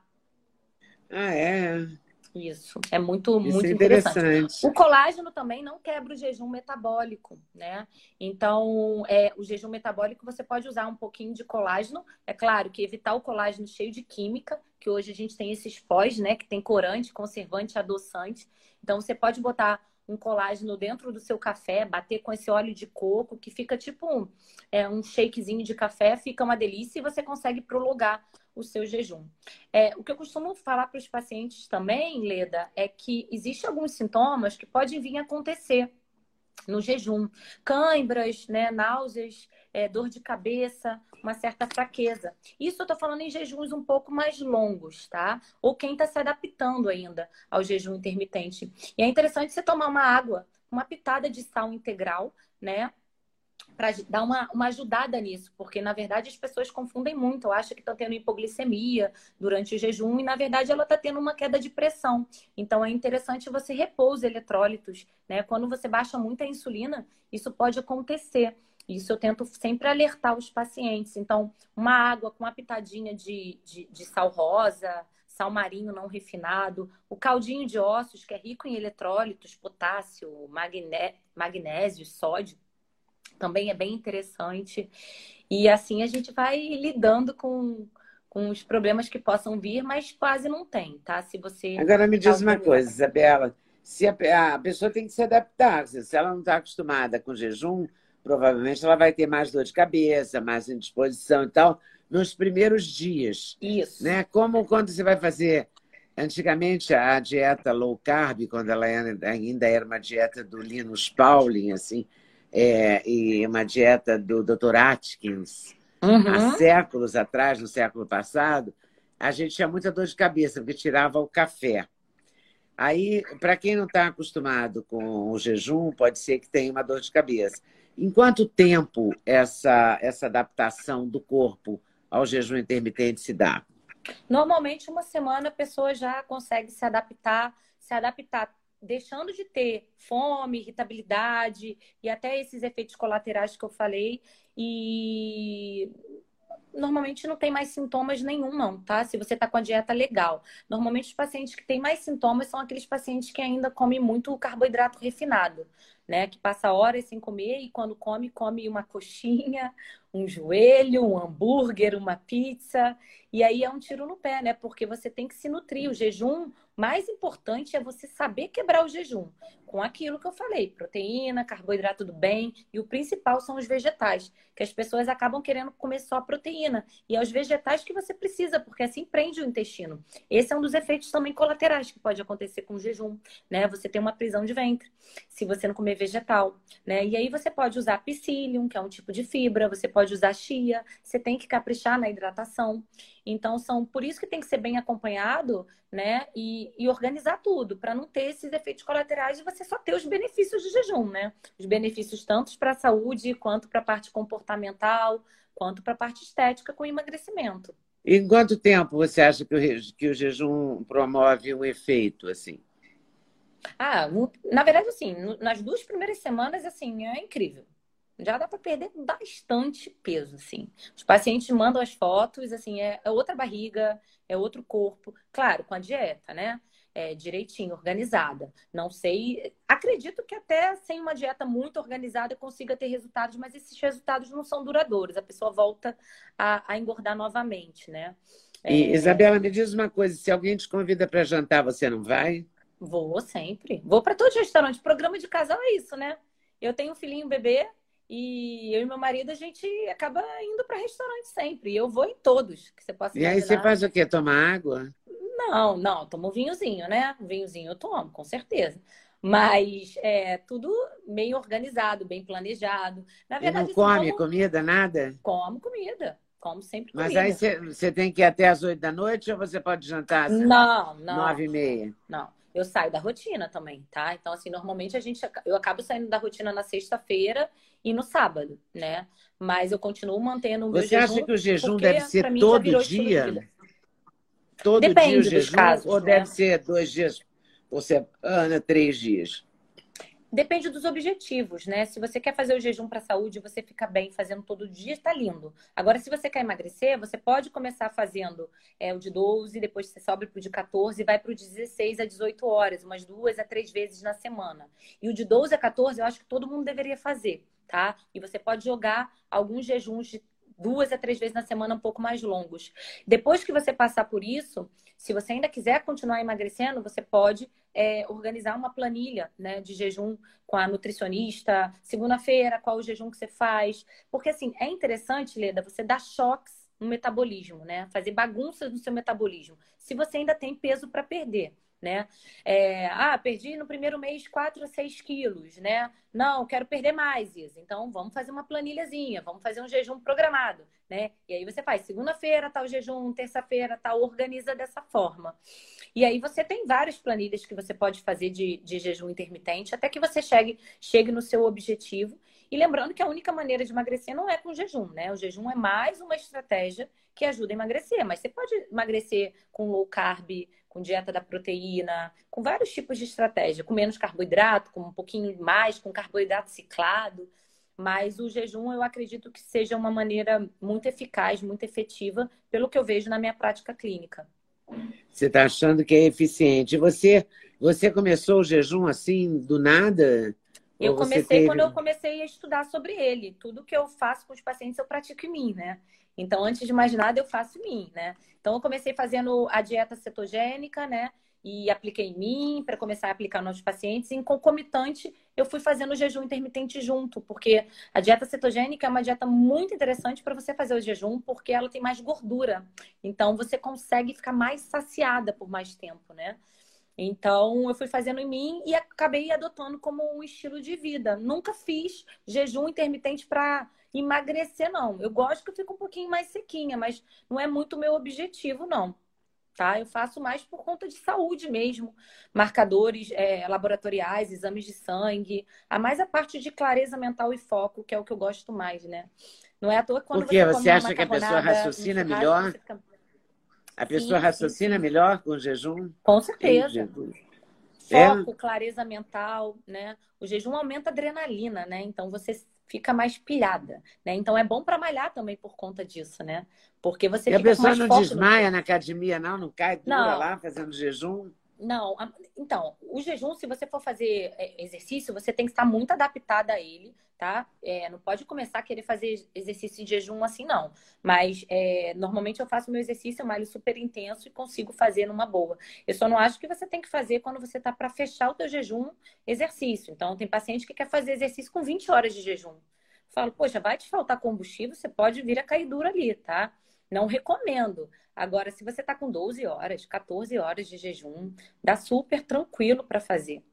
Ah, é? Isso, é muito, Isso é muito interessante. interessante. O colágeno também não quebra o jejum metabólico, né? Então, o jejum metabólico você pode usar um pouquinho de colágeno. É claro que evitar o colágeno cheio de química, que hoje a gente tem esses pós, né? Que tem corante, conservante, adoçante. Então, você pode botar um colágeno dentro do seu café, bater com esse óleo de coco, que fica tipo um shakezinho de café, fica uma delícia e você consegue prolongar o seu jejum. O que eu costumo falar para os pacientes também, Leda, é que existem alguns sintomas que podem vir a acontecer no jejum. Cãibras, né, náuseas, dor de cabeça, uma certa fraqueza. Isso eu tô falando em jejuns um pouco mais longos, tá? Ou quem está se adaptando ainda ao jejum intermitente. E é interessante você tomar uma água, uma pitada de sal integral, né? Para dar uma ajudada nisso, porque na verdade as pessoas confundem muito, acham que estão tendo hipoglicemia durante o jejum e na verdade ela está tendo uma queda de pressão. Então é interessante você repor os eletrólitos, né? Quando você baixa muito a insulina, isso pode acontecer. Isso eu tento sempre alertar os pacientes. Então, uma água com uma pitadinha de sal rosa, sal marinho não refinado, o caldinho de ossos, que é rico em eletrólitos, potássio, magnésio, sódio, também é bem interessante. E assim a gente vai lidando com os problemas que possam vir, mas quase não tem, tá? Se você Agora me tá diz uma coisa, organizado. Isabela. Se a pessoa tem que se adaptar. Se ela não está acostumada com jejum, provavelmente ela vai ter mais dor de cabeça, mais indisposição e tal, nos primeiros dias. Isso. Né? Como quando você vai fazer. Antigamente, a dieta low carb, quando ela ainda era uma dieta do Linus Pauling, assim, e uma dieta do Dr. Atkins, há Uhum. séculos atrás, no século passado, a gente tinha muita dor de cabeça, porque tirava o café. Aí, para quem não está acostumado com o jejum, pode ser que tenha uma dor de cabeça. Em quanto tempo essa adaptação do corpo ao jejum intermitente se dá? Normalmente, uma semana a pessoa já consegue se adaptar, deixando de ter fome, irritabilidade e até esses efeitos colaterais que eu falei. E normalmente não tem mais sintomas nenhum, não, tá? Se você tá com a dieta legal. Normalmente os pacientes que têm mais sintomas são aqueles pacientes que ainda comem muito carboidrato refinado, né? Que passa horas sem comer e quando come uma coxinha, um joelho, um hambúrguer, uma pizza. E aí é um tiro no pé, né? Porque você tem que se nutrir. O jejum, mais importante é você saber quebrar o jejum com aquilo que eu falei, proteína, carboidrato do bem, e o principal são os vegetais, que as pessoas acabam querendo comer só proteína, e é os vegetais que você precisa, porque assim prende o intestino. Esse é um dos efeitos também colaterais que pode acontecer com o jejum, né? Você tem uma prisão de ventre, se você não comer vegetal, né? E aí você pode usar psyllium, que é um tipo de fibra, você pode usar chia, você tem que caprichar na hidratação. Então, por isso que tem que ser bem acompanhado, né? E organizar tudo, para não ter esses efeitos colaterais e você só ter os benefícios do jejum, né? Os benefícios tanto para a saúde, quanto para a parte comportamental, quanto para a parte estética com emagrecimento. E em quanto tempo você acha que o jejum promove um efeito assim? Na verdade, assim, nas 2 primeiras semanas, assim, é incrível. Já dá para perder bastante peso, assim. Os pacientes mandam as fotos, assim, é outra barriga, é outro corpo. Claro, com a dieta, né? direitinho, organizada. Não sei, acredito que até sem uma dieta muito organizada eu consiga ter resultados, mas esses resultados não são duradouros. A pessoa volta a engordar novamente, né? E, Isabela, me diz uma coisa, se alguém te convida para jantar, você não vai? Vou sempre. Vou para todos os restaurantes. Programa de casal é isso, né? Eu tenho um filhinho bebê e eu e meu marido, a gente acaba indo para restaurante sempre. E eu vou em todos que você possa E aí você imaginar. faz o quê? Toma água? Não, tomo um vinhozinho, né? Um vinhozinho eu tomo, com certeza. Mas é tudo meio organizado, bem planejado. Na E não verdade, assim, come comida, nada? como comida. Como sempre Mas comida. aí você tem que ir até às 8 da noite ou você pode jantar às Não, 9h30? não. Eu saio da rotina também, tá? Então, assim, normalmente eu acabo saindo da rotina na sexta-feira e no sábado, né? Mas eu continuo mantendo o meu Você acha jejum, que o jejum porque deve para ser mim já todo virou estilo de vida. dia? Todo dia o Depende dos jejum casos, ou né? deve ser 2 dias por semana, 3 dias? Depende dos objetivos, né? Se você quer fazer o jejum para a saúde, você fica bem fazendo todo dia, está lindo. Agora, se você quer emagrecer, você pode começar fazendo o de 12, depois você sobe para o de 14 e vai para o 16 a 18 horas, umas 2 a 3 vezes na semana. E o de 12 a 14, eu acho que todo mundo deveria fazer, tá? E você pode jogar alguns jejuns de 2 a 3 vezes na semana um pouco mais longos. Depois que você passar por isso, se você ainda quiser continuar emagrecendo, você pode organizar uma planilha, né, de jejum com a nutricionista. Segunda-feira, qual o jejum que você faz? Porque, assim, é interessante, Leda, você dar choques no metabolismo, né? Fazer bagunças no seu metabolismo. Se você ainda tem peso para perder, né? Perdi no primeiro mês 4 a 6 quilos, né? Não, quero perder mais isso. Então, vamos fazer uma planilhazinha, vamos fazer um jejum programado, né? E aí você faz segunda-feira, tal jejum, terça-feira, tal, organiza dessa forma. E aí você tem várias planilhas que você pode fazer de jejum intermitente até que você chegue no seu objetivo. E lembrando que a única maneira de emagrecer não é com jejum, né? O jejum é mais uma estratégia que ajuda a emagrecer, mas você pode emagrecer com low carb, com dieta da proteína, com vários tipos de estratégia, com menos carboidrato, com um pouquinho mais, com carboidrato ciclado. Mas o jejum eu acredito que seja uma maneira muito eficaz, muito efetiva, pelo que eu vejo na minha prática clínica. Você está achando que é eficiente. Você começou o jejum assim, do nada? Eu Ou você comecei quando teve... eu comecei a estudar sobre ele. Tudo que eu faço com os pacientes eu pratico em mim, né? Então, antes de mais nada, eu faço em mim, né? Então, eu comecei fazendo a dieta cetogênica, né? E apliquei em mim para começar a aplicar nos pacientes. E, em concomitante, eu fui fazendo o jejum intermitente junto, porque a dieta cetogênica é uma dieta muito interessante para você fazer o jejum, porque ela tem mais gordura. Então, você consegue ficar mais saciada por mais tempo, né? Então, eu fui fazendo em mim e acabei adotando como um estilo de vida. Nunca fiz jejum intermitente para emagrecer, não. Eu gosto que eu fique um pouquinho mais sequinha, mas não é muito o meu objetivo, não. Tá? Eu faço mais por conta de saúde mesmo. Marcadores laboratoriais, exames de sangue. A mais a parte de clareza mental e foco, que é o que eu gosto mais, né? Não é à toa que quando Por quê? você come Você uma acha que a pessoa macarronada no raciocina churrasco, melhor? você fica... A pessoa Sim, sim, raciocina sim. melhor com o jejum? Com Ei, certeza. Jesus. É? Foco, clareza mental, né? O jejum aumenta a adrenalina, né? Então você fica mais pilhada, né? Então é bom para malhar também por conta disso, né? Porque você E a fica com pessoa mais não foco no desmaia treino. na academia, não? Não cai dura Não, lá fazendo jejum? não. Então, o jejum, se você for fazer exercício, você tem que estar muito adaptada a ele, tá? Não pode começar a querer fazer exercício de jejum assim, não. Mas normalmente eu faço meu exercício, eu malho super intenso e consigo fazer numa boa. Eu só não acho que você tem que fazer quando você tá para fechar o teu jejum exercício. Então, tem paciente que quer fazer exercício com 20 horas de jejum. Eu falo, poxa, vai te faltar combustível, você pode vir a cair duro ali, tá? Não recomendo. Agora, se você tá com 12 horas, 14 horas de jejum, dá super tranquilo para fazer.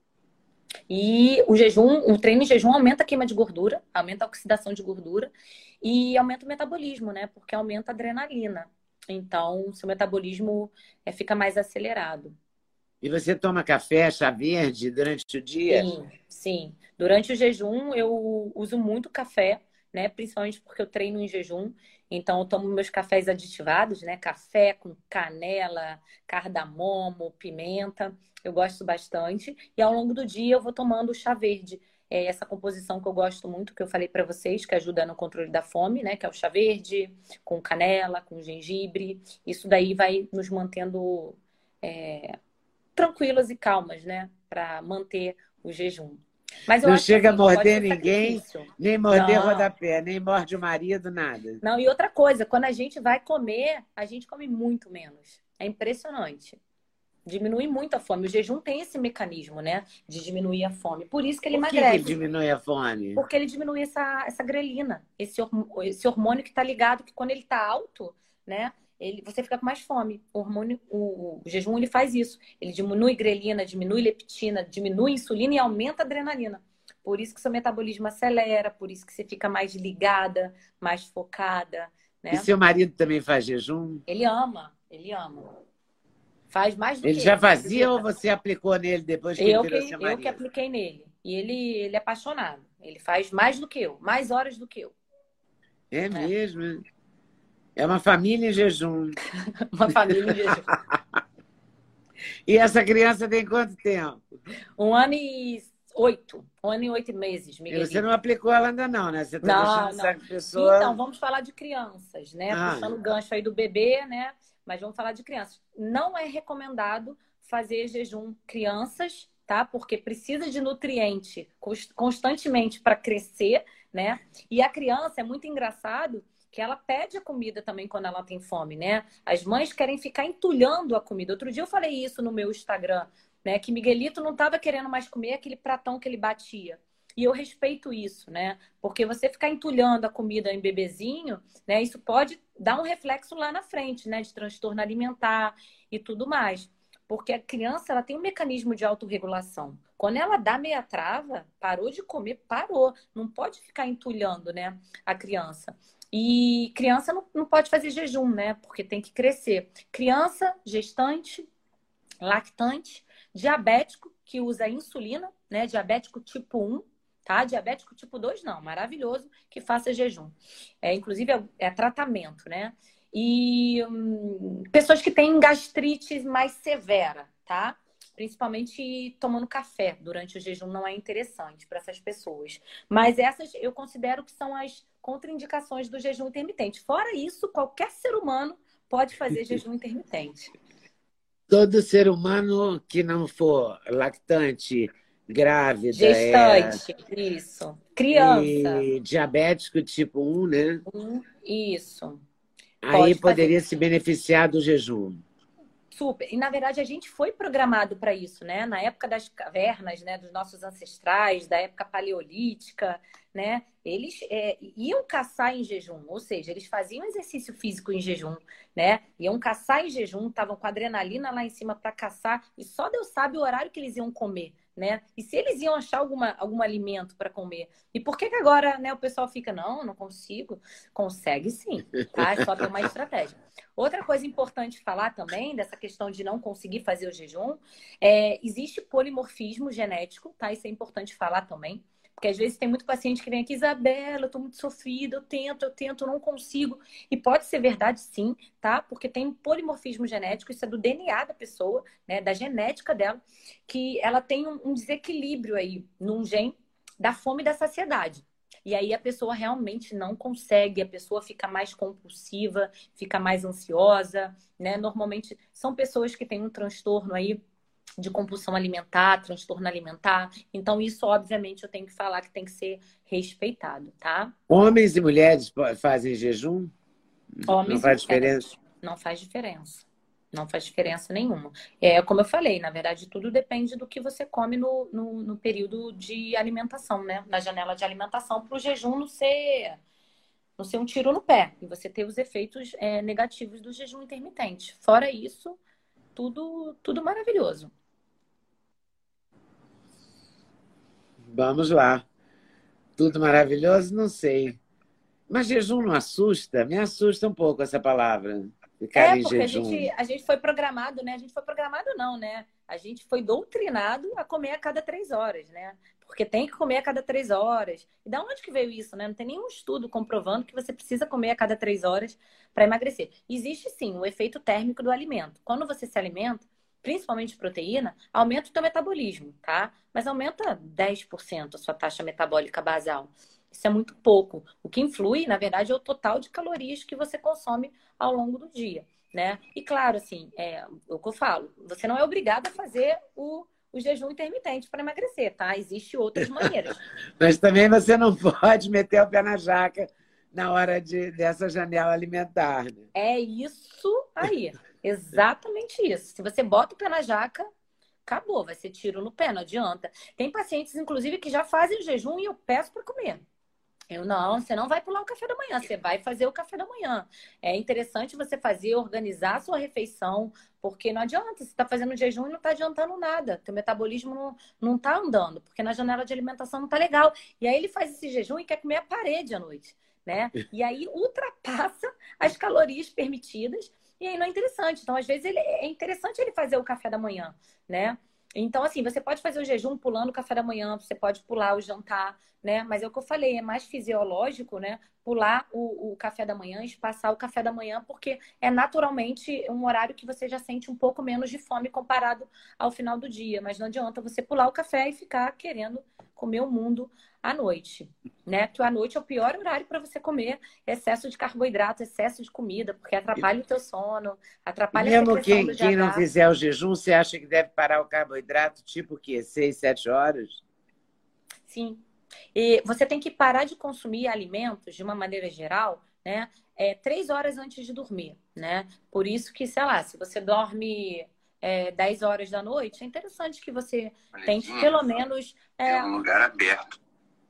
E o treino em jejum aumenta a queima de gordura, aumenta a oxidação de gordura e aumenta o metabolismo, né? Porque aumenta a adrenalina. Então, seu metabolismo fica mais acelerado. E você toma café, chá verde durante o dia? Sim, sim. Durante o jejum, eu uso muito café, né? Principalmente porque eu treino em jejum. Então, eu tomo meus cafés aditivados, né? Café com canela, cardamomo, pimenta. Eu gosto bastante. E ao longo do dia, eu vou tomando chá verde. Essa composição que eu gosto muito, que eu falei para vocês, que ajuda no controle da fome, né? Que é o chá verde, com canela, com gengibre. Isso daí vai nos mantendo tranquilas e calmas, né? Para manter o jejum. Mas eu Não acho que chega a assim, pode morder ser ninguém, sacrifício. nem morder Não, rodapé, nem morde o marido, nada. não. E outra coisa, quando a gente vai comer, a gente come muito menos. É impressionante. Diminui muito a fome. O jejum tem esse mecanismo, né? De diminuir a fome. Por isso que ele Por que ele emagrece. diminui a fome? Porque ele diminui essa grelina, esse hormônio que está ligado, que quando ele está alto, né? Você fica com mais fome. O hormônio, o jejum, ele faz isso. Ele diminui grelina, diminui leptina, diminui insulina e aumenta a adrenalina. Por isso que seu metabolismo acelera, por isso que você fica mais ligada, mais focada, E né? seu marido também faz jejum? Ele ama, ele ama. Faz mais do Ele que já eu, você fazia ou acredita? você aplicou nele depois que ele Eu virou que, seu eu que marido? apliquei nele. E ele é apaixonado. Ele faz mais do que eu, mais horas do que eu. É Né? mesmo? É uma família em jejum. Uma família em jejum. E essa criança tem quanto tempo? 1 ano e 8. 1 ano e 8 meses, E você Miguelito. não aplicou ela ainda não, né? Você está deixando Não, essa não. Então, pessoa... vamos falar de crianças, né? Ah, Puxando o gancho aí do bebê, né? Mas vamos falar de crianças. Não é recomendado fazer jejum crianças, tá? Porque precisa de nutriente constantemente para crescer, né? E a criança é muito engraçado que ela pede a comida também quando ela tem fome, né? As mães querem ficar entulhando a comida. Outro dia eu falei isso no meu Instagram, né? Que Miguelito não estava querendo mais comer aquele pratão que ele batia. E eu respeito isso, né? Porque você ficar entulhando a comida em bebezinho, né? Isso pode dar um reflexo lá na frente, né? De transtorno alimentar e tudo mais. Porque a criança, ela tem um mecanismo de autorregulação. Quando ela dá meia trava, parou de comer, parou. Não pode ficar entulhando, né? A criança. E criança não pode fazer jejum, né? Porque tem que crescer. Criança, gestante, lactante, diabético, que usa insulina, né? Diabético tipo 1, tá? Diabético tipo 2 não, maravilhoso que faça jejum. Inclusive é tratamento, né? E pessoas que têm gastrite mais severa, tá? Principalmente tomando café durante o jejum não é interessante para essas pessoas. Mas essas eu considero que são as contraindicações do jejum intermitente. Fora isso, qualquer ser humano pode fazer jejum intermitente. todo ser humano que não for lactante, grávida, Gestante, isso. Criança, e diabético tipo 1, né? isso. Aí Pode fazer. poderia se beneficiar do jejum. Super. E, na verdade, a gente foi programado para isso, né? Na época das cavernas, né? Dos nossos ancestrais, da época paleolítica, né? Eles iam caçar em jejum, ou seja, eles faziam exercício físico em jejum, né? Iam caçar em jejum, estavam com adrenalina lá em cima para caçar, e só Deus sabe o horário que eles iam comer, né? E se eles iam achar algum alimento para comer. E por que agora, né, o pessoal fica, não consigo? Consegue sim, tá? É só ter uma estratégia. Outra coisa importante falar também, dessa questão de não conseguir fazer o jejum, existe polimorfismo genético, tá? Isso é importante falar também. Porque às vezes tem muito paciente que vem aqui, Isabela, eu tô muito sofrida, eu tento, não consigo. E pode ser verdade sim, tá? Porque tem polimorfismo genético, isso é do DNA da pessoa, né? Da genética dela, que ela tem um desequilíbrio aí num gene da fome e da saciedade. E aí a pessoa realmente não consegue, a pessoa fica mais compulsiva, fica mais ansiosa, né? Normalmente são pessoas que têm um transtorno aí de compulsão alimentar, transtorno alimentar. Então, isso, obviamente, eu tenho que falar que tem que ser respeitado, tá? Homens e mulheres fazem jejum? Não Homens e faz mulheres. diferença? Não faz diferença. Não faz diferença nenhuma. Como eu falei, na verdade, tudo depende do que você come no período de alimentação, né? Na janela de alimentação, para o jejum não ser um tiro no pé e você ter os efeitos negativos do jejum intermitente. Fora isso, tudo maravilhoso. Vamos lá. Tudo maravilhoso? Não sei. Mas jejum não assusta? Me assusta um pouco essa palavra. Ficar em Porque a jejum. gente, a gente foi programado, né? A gente foi programado não, né? A gente foi doutrinado a comer a cada 3 horas, né? Porque tem que comer a cada 3 horas. E da onde que veio isso, né? Não tem nenhum estudo comprovando que você precisa comer a cada 3 horas para emagrecer. Existe sim o efeito térmico do alimento. Quando você se alimenta, principalmente proteína, aumenta o teu metabolismo, tá? Mas aumenta 10% a sua taxa metabólica basal. Isso é muito pouco. O que influi, na verdade, é o total de calorias que você consome ao longo do dia. né? E claro, assim, o que eu falo, você não é obrigado a fazer o jejum intermitente para emagrecer, tá? Existem outras maneiras. Mas também você não pode meter o pé na jaca na hora dessa janela alimentar, né? É isso aí, exatamente isso. Se você bota o pé na jaca, acabou, vai ser tiro no pé, não adianta. Tem pacientes, inclusive, que já fazem o jejum e eu peço para comer. Não, você não vai pular o café da manhã, você vai fazer o café da manhã. É interessante você fazer, organizar a sua refeição, porque não adianta, você está fazendo jejum e não está adiantando nada. Teu metabolismo não está andando, porque na janela de alimentação não está legal. E aí ele faz esse jejum e quer comer a parede à noite, né? E aí ultrapassa as calorias permitidas, e aí não é interessante. Então, às vezes, é interessante ele fazer o café da manhã, né? Então, assim, você pode fazer o jejum pulando o café da manhã, você pode pular o jantar, né? Mas é o que eu falei, é mais fisiológico, né? Pular o café da manhã, espaçar o café da manhã, porque é naturalmente um horário que você já sente um pouco menos de fome comparado ao final do dia. Mas não adianta você pular o café e ficar querendo comer o mundo à noite, né? Porque à noite é o pior horário para você comer excesso de carboidrato, excesso de comida, porque atrapalha o teu sono, E atrapalha a mesmo secreção do quem não GH. fizer o jejum, você acha que deve parar o carboidrato tipo o quê? 6, 7 horas? Sim. E você tem que parar de consumir alimentos de uma maneira geral, né? 3 horas antes de dormir, né? Por isso que, sei lá, se você dorme 10 horas da noite, é interessante que você tente pelo menos É um lugar aberto.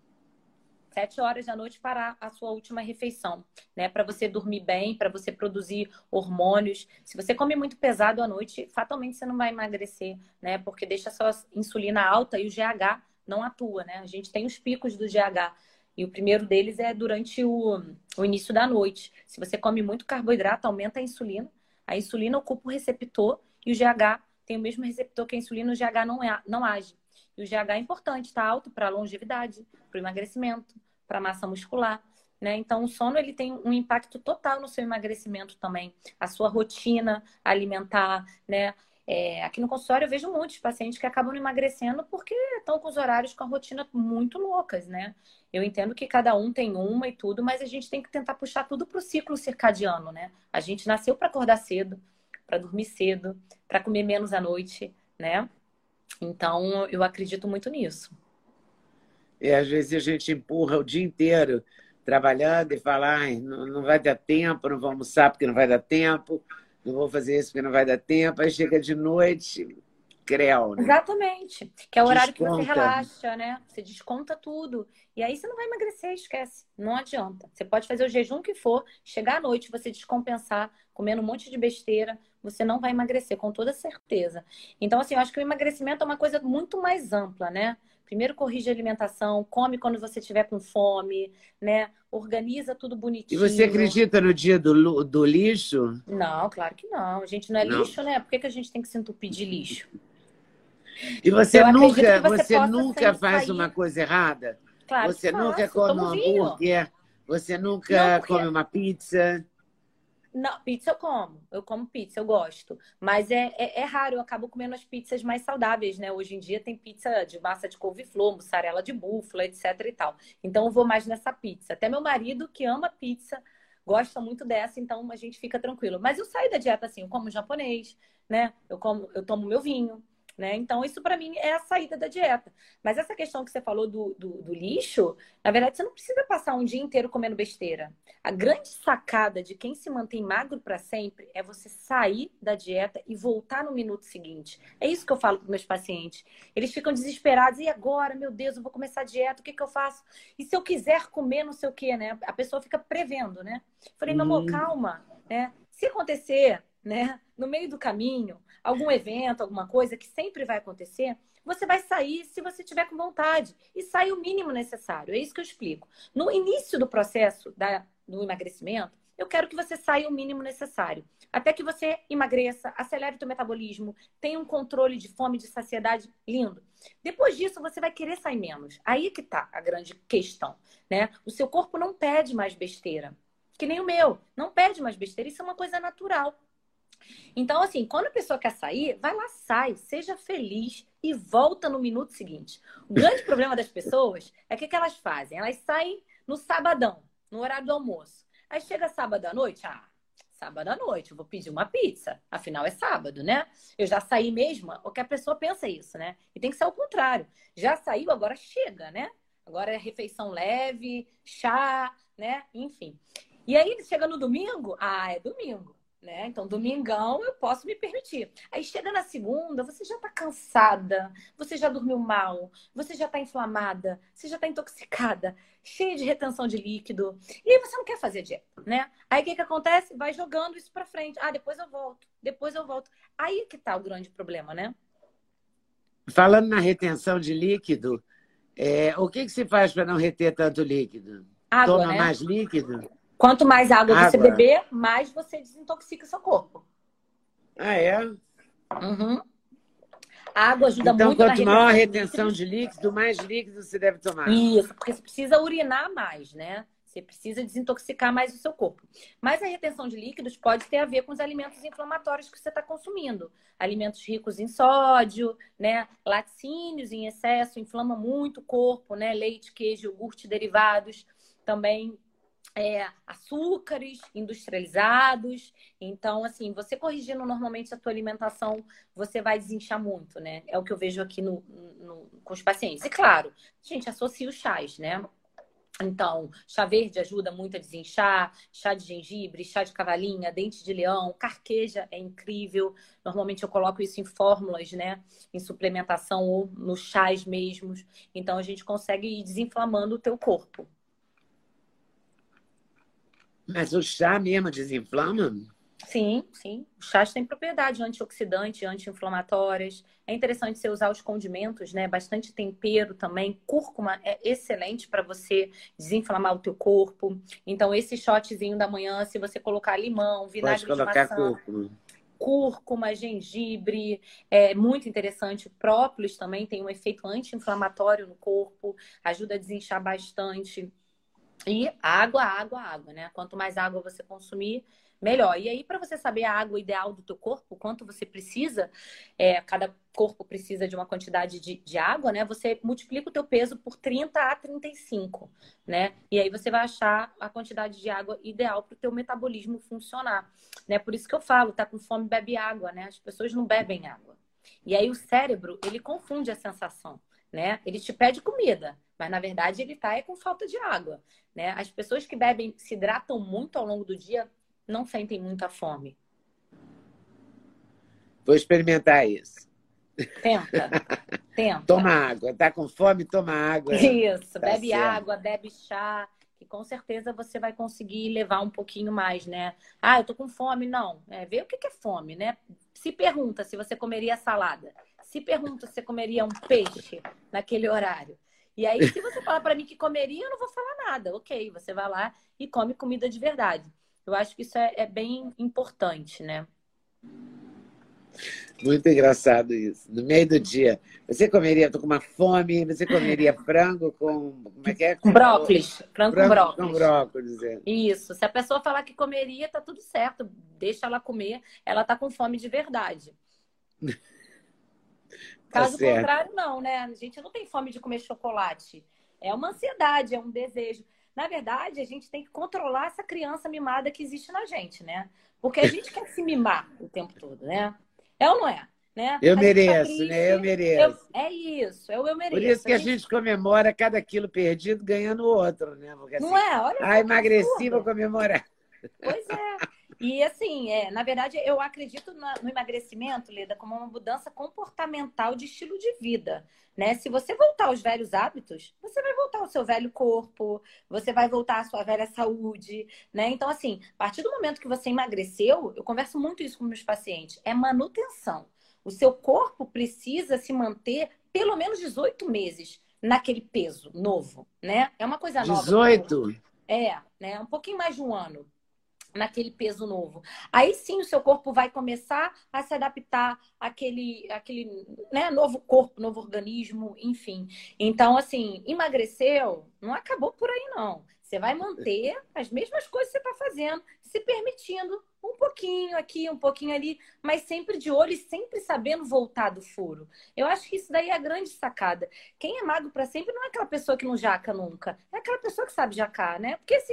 7 horas da noite para a sua última refeição, né? Para você dormir bem, para você produzir hormônios. Se você come muito pesado à noite, fatalmente você não vai emagrecer, né? Porque deixa a sua insulina alta e o GH não atua, né? A gente tem os picos do GH. E o primeiro deles é durante o início da noite. Se você come muito carboidrato, aumenta a insulina ocupa o receptor e o GH tem o mesmo receptor que a insulina, o GH não age. E o GH é importante, está alto para a longevidade, para o emagrecimento, para a massa muscular, né? Então, o sono ele tem um impacto total no seu emagrecimento também. A sua rotina alimentar, né? Aqui no consultório eu vejo muitos pacientes que acabam emagrecendo porque estão com os horários com a rotina muito loucas, né? Eu entendo que cada um tem uma e tudo, mas a gente tem que tentar puxar tudo para o ciclo circadiano, né? A gente nasceu para acordar cedo, para dormir cedo, para comer menos à noite, né? Então, eu acredito muito nisso. Às vezes a gente empurra o dia inteiro trabalhando e fala, ai, não vai dar tempo, não vou almoçar porque não vai dar tempo, não vou fazer isso porque não vai dar tempo. Aí chega de noite, creu, né? Exatamente. Que é o horário que você Desconta. relaxa, né? Você desconta tudo. E aí você não vai emagrecer, esquece. Não adianta. Você pode fazer o jejum que for, chegar à noite, você descompensar, comendo um monte de besteira, você não vai emagrecer, com toda certeza. Então, assim, eu acho que o emagrecimento é uma coisa muito mais ampla, né? Primeiro corrige a alimentação, come quando você estiver com fome, né? Organiza tudo E bonitinho. você acredita no dia do lixo? Não, claro que não. A gente não é Não. lixo, né? Por que a gente tem que se entupir de lixo? E você Eu acredito que nunca, você você possa nunca sem faz sair. uma coisa errada? Claro que Você nunca faço. come Tomo um vinho. hambúrguer? Você Não, nunca porque... come uma pizza? Não, pizza eu como. Eu como pizza, eu gosto. Mas é raro, eu acabo comendo as pizzas mais saudáveis, né? Hoje em dia tem pizza de massa de couve-flor, mussarela de búfala, etc e tal. Então eu vou mais nessa pizza. Até meu marido, que ama pizza, gosta muito dessa, então a gente fica tranquilo. Mas eu saio da dieta assim, eu como japonês, né? Eu tomo meu vinho, né? Então isso para mim é a saída da dieta. Mas essa questão que você falou do lixo, na verdade você não precisa passar um dia inteiro comendo besteira. A grande sacada de quem se mantém magro para sempre é você sair da dieta e voltar no minuto seguinte. É isso que eu falo para meus pacientes. Eles ficam desesperados. E agora, meu Deus, eu vou começar a dieta, o que eu faço? E se eu quiser comer não sei o quê, né? A pessoa fica prevendo, né? Falei, meu amor, calma, né? Se acontecer, né, no meio do caminho, algum evento, alguma coisa que sempre vai acontecer, você vai sair se você tiver com vontade. E sai o mínimo necessário. É isso que eu explico. No início do processo do emagrecimento, eu quero que você saia o mínimo necessário. Até que você emagreça, acelere o teu metabolismo, tenha um controle de fome, de saciedade lindo. Depois disso, você vai querer sair menos. Aí que tá a grande questão, né? O seu corpo não pede mais besteira. Que nem o meu. Não pede mais besteira. Isso é uma coisa natural. Então, assim, quando a pessoa quer sair, vai lá, sai, seja feliz e volta no minuto seguinte. O grande problema das pessoas é que elas fazem? Elas saem no sabadão, no horário do almoço. Aí chega sábado à noite, Sábado à noite, eu vou pedir uma pizza. Afinal, é sábado, né? Eu já saí mesmo, ou que a pessoa pensa isso, né? E tem que ser o contrário. Já saiu, agora chega, né? Agora é refeição leve, chá, né? Enfim. E aí, chega no domingo, é domingo, né? Então, domingão eu posso me permitir. Aí chega na segunda, você já tá cansada, você já dormiu mal, você já tá inflamada, você já tá intoxicada, cheia de retenção de líquido. E aí você não quer fazer dieta, né? Aí o que que acontece? Vai jogando isso pra frente. Depois eu volto, depois eu volto. Aí que tá o grande problema, né? Falando na retenção de líquido, o que se faz para não reter tanto líquido? Água, Toma né? mais líquido? Quanto mais água você Água. beber, mais você desintoxica seu corpo. Ah, é? Uhum. A água ajuda Então, muito na quanto maior a retenção retenção de líquido, mais líquido você deve tomar. Isso, porque você precisa urinar mais, né? Você precisa desintoxicar mais o seu corpo. Mas a retenção de líquidos pode ter a ver com os alimentos inflamatórios que você está consumindo. Alimentos ricos em sódio, né? Laticínios em excesso, inflama muito o corpo, né? Leite, queijo, iogurte, derivados. Também açúcares industrializados. Então, assim, você corrigindo normalmente a tua alimentação, você vai desinchar muito, né? É o que eu vejo aqui com os pacientes. E claro, a gente associa os chás, né? Então, chá verde ajuda muito a desinchar, chá de gengibre, chá de cavalinha, dente de leão, carqueja é incrível. Normalmente eu coloco isso em fórmulas, né? Em suplementação ou nos chás mesmos. Então, a gente consegue ir desinflamando o teu corpo. Mas o chá mesmo desinflama? Sim, sim. Os chás têm propriedades antioxidantes, anti-inflamatórias. É interessante você usar os condimentos, né? Bastante tempero também. Cúrcuma é excelente para você desinflamar o teu corpo. Então, esse shotzinho da manhã, se você colocar limão, vinagre Pode de colocar maçã, cúrcuma, gengibre, é muito interessante. O própolis também tem um efeito anti-inflamatório no corpo, ajuda a desinchar bastante. E água, água, água, né? Quanto mais água você consumir, melhor. E aí, para você saber a água ideal do teu corpo, quanto você precisa, cada corpo precisa de uma quantidade de água, né? Você multiplica o teu peso por 30 a 35, né? E aí você vai achar a quantidade de água ideal para o teu metabolismo funcionar, né? Por isso que eu falo, tá com fome, bebe água, né? As pessoas não bebem água. E aí o cérebro, ele confunde a sensação, né? Ele te pede comida, mas na verdade ele tá com falta de água, né? As pessoas que bebem, se hidratam muito ao longo do dia, não sentem muita fome. Vou experimentar isso. Tenta, tenta. Toma água. Tá com fome? Toma água. Isso, Tá bebe certo. água, bebe chá, que com certeza você vai conseguir levar um pouquinho mais, né? Eu tô com fome. Não, vê o que é fome, né? Se pergunta se você comeria salada. Se pergunta se você comeria um peixe naquele horário. E aí, se você falar para mim que comeria, eu não vou falar nada. Ok, você vai lá e come comida de verdade. Eu acho que isso é bem importante, né? Muito engraçado isso. No meio do dia, você comeria, tô com uma fome, você comeria frango com, como é que é? Com brócolis. Frango com brócolis. Com brócolis, Isso. Se a pessoa falar que comeria, tá tudo certo. Deixa ela comer. Ela tá com fome de verdade. Caso contrário, não, né? A gente não tem fome de comer chocolate. É uma ansiedade, é um desejo. Na verdade, a gente tem que controlar essa criança mimada que existe na gente, né? Porque a gente quer se mimar o tempo todo, né? É ou não é? Né? Eu mereço, né? Eu mereço. É isso, eu mereço. Por isso que a gente comemora cada quilo perdido ganhando outro, né? Porque, assim, não é? Olha, emagreci, vou comemorar. Pois é. E assim, na verdade, eu acredito no emagrecimento, Leda, como uma mudança comportamental de estilo de vida, né? Se você voltar aos velhos hábitos, você vai voltar ao seu velho corpo, você vai voltar à sua velha saúde, né? Então, assim, a partir do momento que você emagreceu, eu converso muito isso com meus pacientes, é manutenção. O seu corpo precisa se manter pelo menos 18 meses naquele peso novo, né? É uma coisa nova. 18? Né? Um pouquinho mais de um ano naquele peso novo. Aí sim o seu corpo vai começar a se adaptar àquele né, novo corpo, novo organismo, enfim. Então, assim, emagreceu, não acabou por aí, não. Você vai manter as mesmas coisas que você está fazendo, se permitindo um pouquinho aqui, um pouquinho ali, mas sempre de olho e sempre sabendo voltar do furo. Eu acho que isso daí é a grande sacada. Quem é magro para sempre não é aquela pessoa que não jaca nunca. É aquela pessoa que sabe jacar, né? Porque, assim,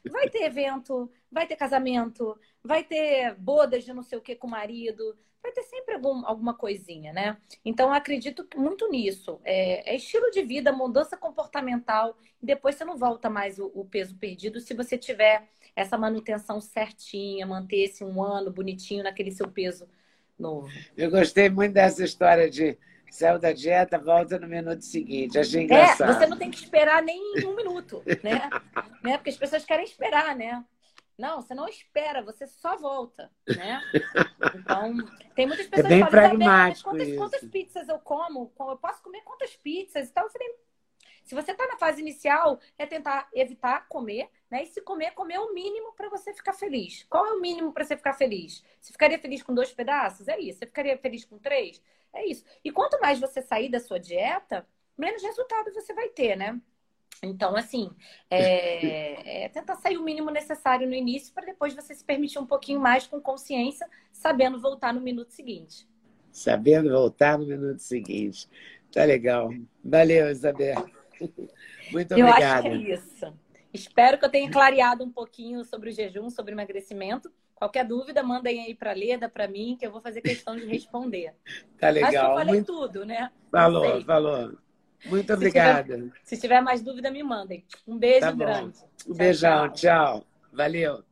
vai ter evento, vai ter casamento, vai ter bodas de não sei o que com o marido, vai ter sempre alguma coisinha, né? Então, eu acredito muito nisso. É estilo de vida, mudança comportamental, e depois você não volta mais o peso perdido se você tiver essa manutenção certinha, manter esse um ano bonitinho naquele seu peso novo. Eu gostei muito dessa história de saiu da dieta, volta no minuto seguinte. Achei engraçado. Você não tem que esperar nem um minuto, né? Porque as pessoas querem esperar, né? Não, você não espera, você só volta, né? Então, tem muitas pessoas bem que falam, pragmático quantas pizzas eu como? Eu posso comer quantas pizzas? Então, eu falei, se você está na fase inicial, é tentar evitar comer, né? E se comer, comer o mínimo para você ficar feliz. Qual é o mínimo para você ficar feliz? Você ficaria feliz com 2 pedaços? É isso. Você ficaria feliz com 3? É isso. E quanto mais você sair da sua dieta, menos resultado você vai ter, né? Então, assim, tentar sair o mínimo necessário no início para depois você se permitir um pouquinho mais com consciência, sabendo voltar no minuto seguinte. Sabendo voltar no minuto seguinte. Tá legal. Valeu, Isabel. Muito obrigada. Eu acho que é isso. Espero que eu tenha clareado um pouquinho sobre o jejum, sobre o emagrecimento. Qualquer dúvida, mandem aí para a Leda, para mim, que eu vou fazer questão de responder. Tá legal. Acho que eu falei tudo, né? Falou. Muito obrigada. Se tiver mais dúvida, me mandem. Um beijo grande. Um beijão, tchau. Valeu.